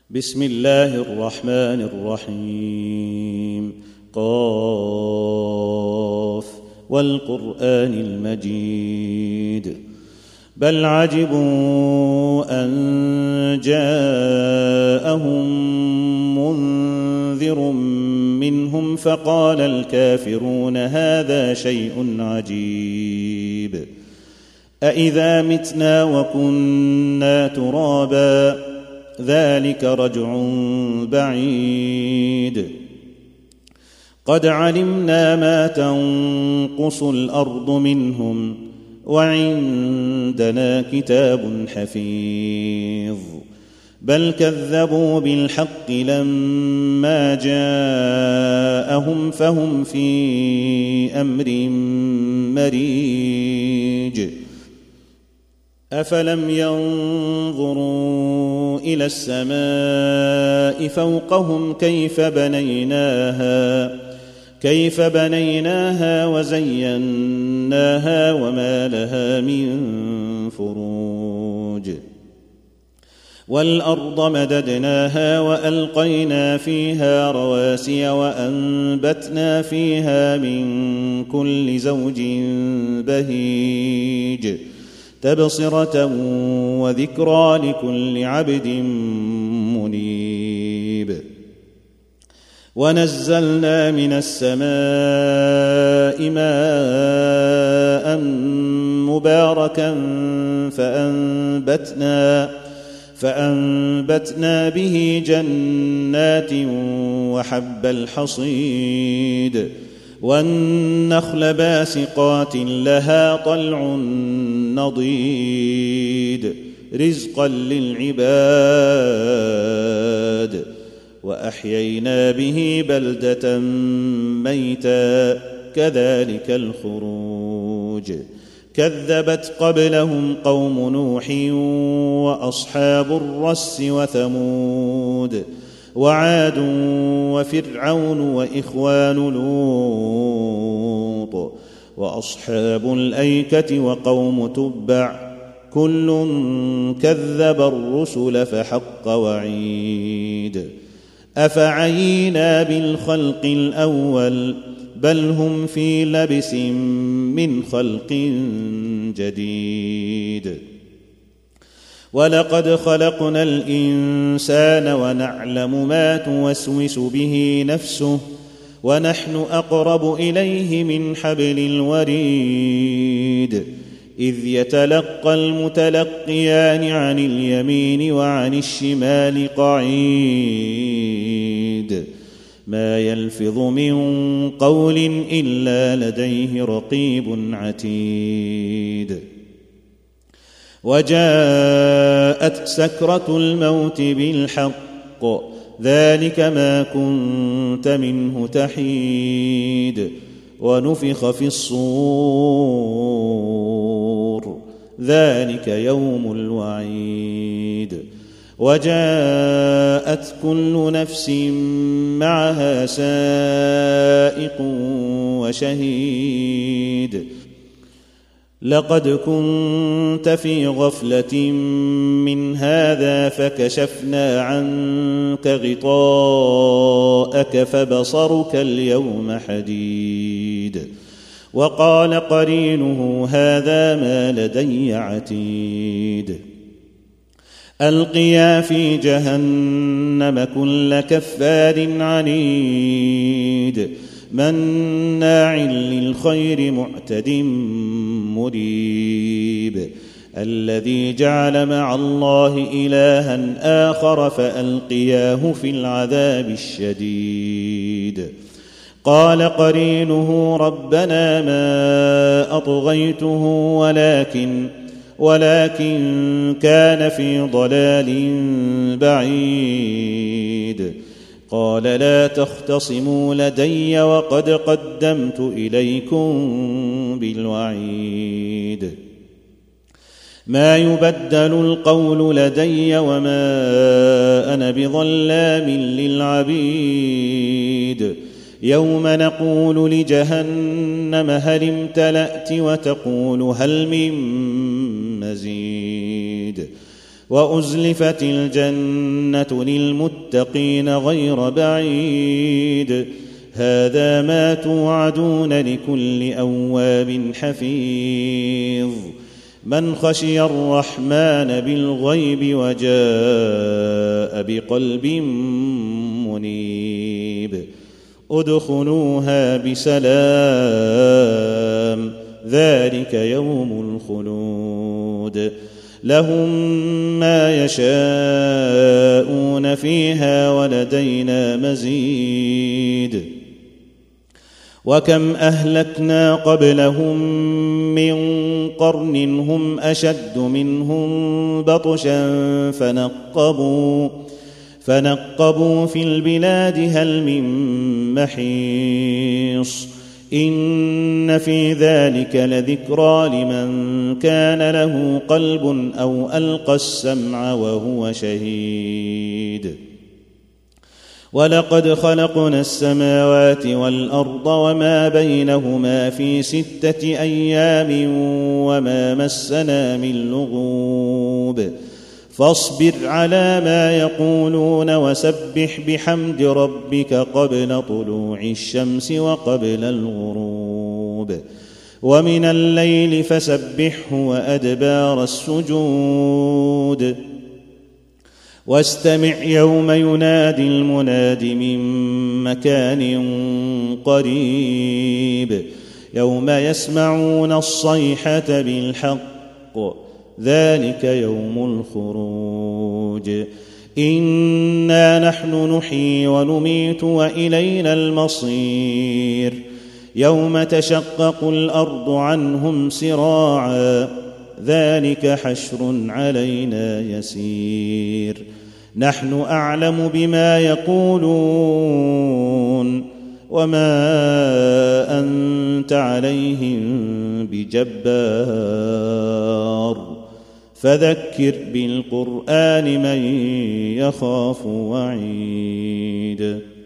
بسم الله الرحمن الرحيم. قاف والقرآن المجيد. بل عجبوا أن جاءهم منذر منهم فقال الكافرون هذا شيء عجيب. أإذا متنا وكنا ترابا ذلك رجع بعيد. قد علمنا ما تنقص الأرض منهم وعندنا كتاب حفيظ. بل كذبوا بالحق لما جاءهم فهم في أمر مريج. أفلم ينظروا إلى السماء فوقهم كيف بنيناها وزيناها وما لها من فروج. والأرض مددناها وألقينا فيها رواسي وأنبتنا فيها من كل زوج بهيج تبصرة وذكرى لكل عبد منيب. ونزلنا من السماء ماء مباركا فأنبتنا به جنات وحب الحصيد والنخل باسقات لها طلع نضيد رزقا للعباد. وأحيينا به بلدة ميتا كذلك الخروج. كذبت قبلهم قوم نوح وأصحاب الرس وثمود وعاد وفرعون وإخوان لوط وأصحاب الأيكة وقوم تبع كل كذب الرسل فحق وعيد. أفعينا بالخلق الأول بل هم في لبس من خلق جديد. ولقد خلقنا الإنسان ونعلم ما توسوس به نفسه ونحن أقرب إليه من حبل الوريد. إذ يتلقى المتلقيان عن اليمين وعن الشمال قعيد. ما يلفظ من قول إلا لديه رقيب عتيد. وجاءت سكرة الموت بالحق ذلك ما كنت منه تحيد. ونفخ في الصور ذلك يوم الوعيد. وجاءت كل نفس معها سائق وشهيد. لقد كنت في غفلة من هذا فكشفنا عنك غطاءك فبصرك اليوم حديد. وقال قرينه هذا ما لدي عتيد. ألقيا في جهنم كل كفار عنيد مناع للخير معتد مريب. الذي جعل مع الله إلها آخر فألقياه في العذاب الشديد. قال قرينه ربنا ما أطغيته ولكن كان في ضلال بعيد. قال لا تختصموا لدي وقد قدمت إليكم بالوعيد. ما يبدل القول لدي وما أنا بظلام للعبيد. يوم نقول لجهنم هل امتلأت وتقول هل من مزيد وأزلفت الجنة للمتقين غير بعيد هذا ما توعدون لكل أواب حفيظ من خشي الرحمن بالغيب وجاء بقلب منيب ادخلوها بسلام ذلك يوم الخلود لهم ما يشاءون فيها ولدينا مزيد وكم أهلكنا قبلهم من قرن هم أشد منهم بطشا فنقبوا في البلاد هل من محيص إن في ذلك لذكرى لمن كان له قلب أو ألقى السمع وهو شهيد ولقد خلقنا السماوات والأرض وما بينهما في 6 أيام وما مسنا من لغوب فاصبر على ما يقولون وسبح بحمد ربك قبل طلوع الشمس وقبل الغروب ومن الليل فسبحه وأدبار السجود واستمع يوم ينادي المناد من مكان قريب يوم يسمعون الصيحة بالحق ذلك يوم الخروج إنا نحن نحيي ونميت وإلينا المصير يوم تشقق الأرض عنهم سراعا ذلك حشر علينا يسير نحن أعلم بما يقولون وما أنت عليهم بجبار فذكر بالقرآن من يخاف وعيد